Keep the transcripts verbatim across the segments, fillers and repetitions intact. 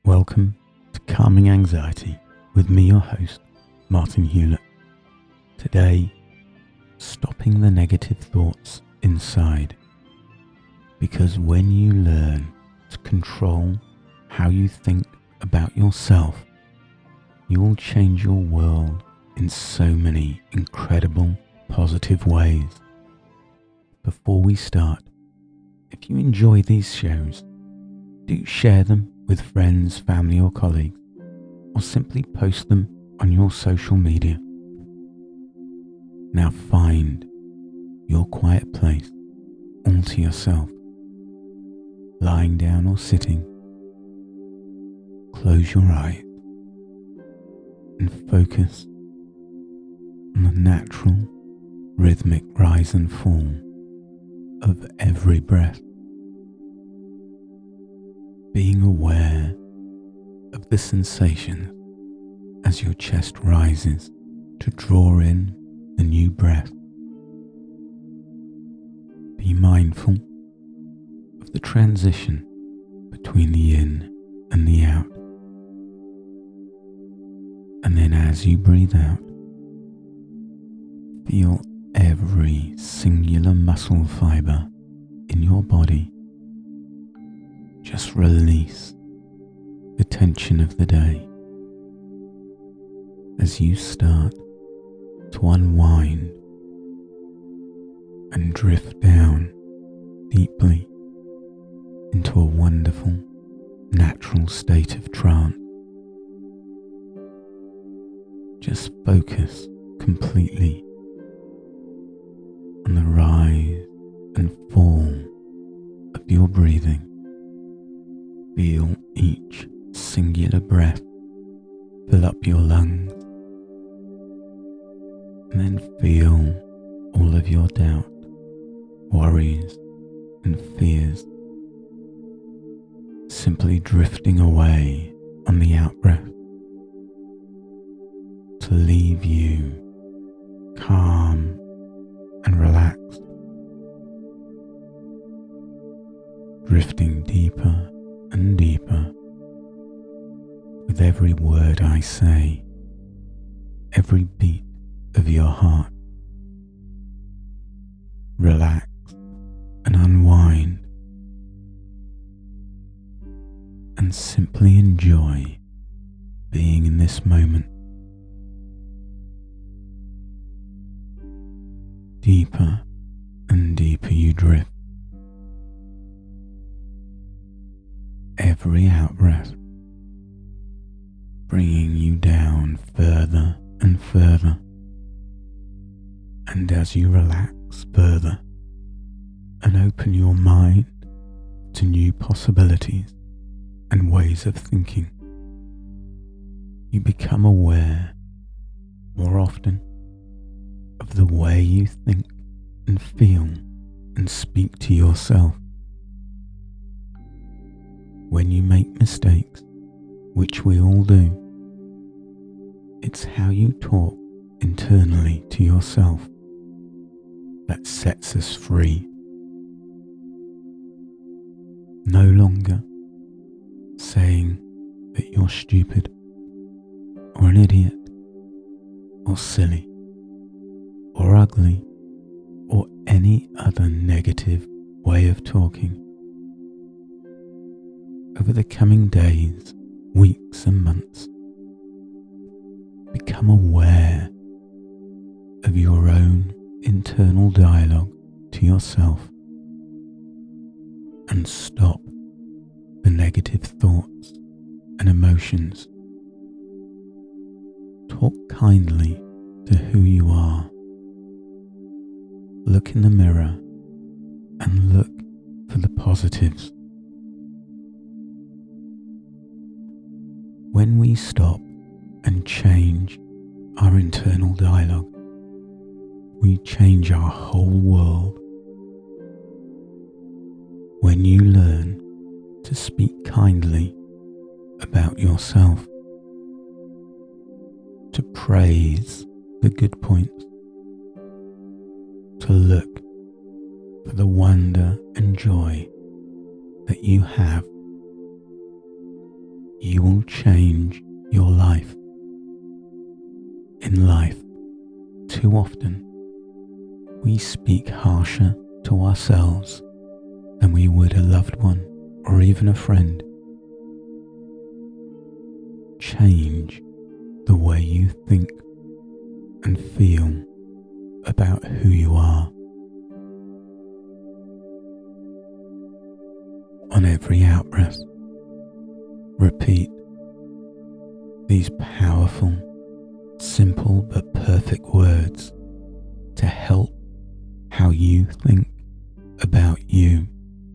Welcome to Calming Anxiety with me, your host, Martin Hewlett. Today, stopping the negative thoughts inside. Because when you learn to control how you think about yourself, you will change your world in so many incredible, positive ways. Before we start, if you enjoy these shows, do share them with friends, family or colleagues, or simply post them on your social media. Now find your quiet place all to yourself, lying down or sitting. Close your eyes and focus on the natural, rhythmic rise and fall of every breath. Being aware of the sensations as your chest rises to draw in the new breath. Be mindful of the transition between the in and the out. And then as you breathe out, feel every singular muscle fiber in your body just release the tension of the day as you start to unwind and drift down deeply into a wonderful, natural state of trance. Just focus completely on the rise and fall of your breathing. Feel each singular breath fill up your lungs, and then feel all of your doubt, worries and fears simply drifting away on the out-breath to leave you calm and relaxed, drifting deeper and deeper with every word I say, every beat of your heart. Relax and unwind and simply enjoy being in this moment. Deeper and deeper you drift. Every out-breath bringing you down further and further. And as you relax further and open your mind to new possibilities and ways of thinking, you become aware more often of the way you think and feel and speak to yourself. When you make mistakes, which we all do, it's how you talk internally to yourself that sets us free. No longer saying that you're stupid or an idiot or silly or ugly or any other negative way of talking. Over the coming days, weeks and months, become aware of your own internal dialogue to yourself and stop the negative thoughts and emotions. Talk kindly to who you are. Look in the mirror and look for the positives. When we stop and change our internal dialogue, we change our whole world. When you learn to speak kindly about yourself, to praise the good points, to look for the wonder and joy that you have, you will change your life. In life, too often, we speak harsher to ourselves than we would a loved one or even a friend. Change the way you think and feel about who you are. On every out-breath, repeat these powerful, simple but perfect words to help how you think about you.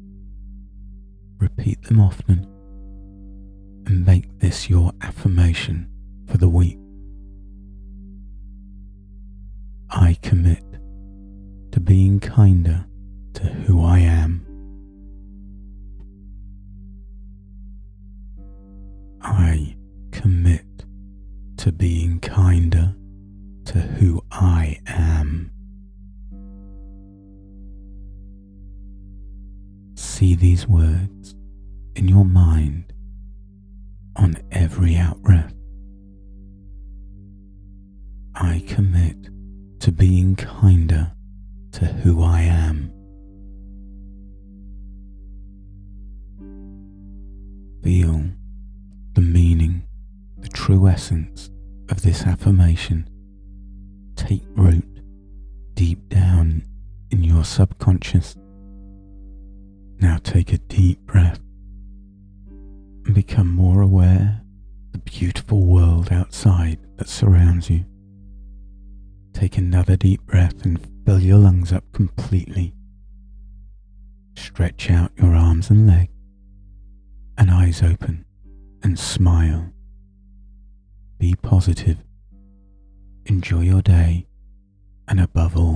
Repeat them often and make this your affirmation for the week. I commit to being kinder to who I am. I commit to being kinder to who I am. See these words in your mind on every out-breath. I commit to being kinder to who I am. Feel the meaning, the true essence of this affirmation take root deep down in your subconscious. Now take a deep breath and become more aware of the beautiful world outside that surrounds you. Take another deep breath and fill your lungs up completely. Stretch out your arms and legs and eyes open and smile. Be positive. Enjoy your day and above all,